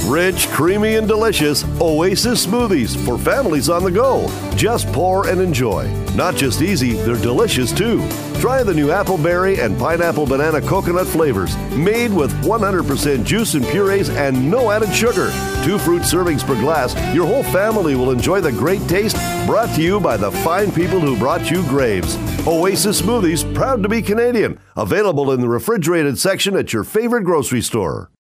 Rich, creamy, and delicious Oasis smoothies for families on the go. Just pour and enjoy. Not just easy, they're delicious too. Try the new apple berry and pineapple banana coconut flavors, made with 100% juice and purees and no added sugar. 2 fruit servings per glass. Your whole family will enjoy the great taste, brought to you by the fine people who brought you Graves. Oasis Smoothies, proud to be Canadian. Available in the refrigerated section at your favorite grocery store.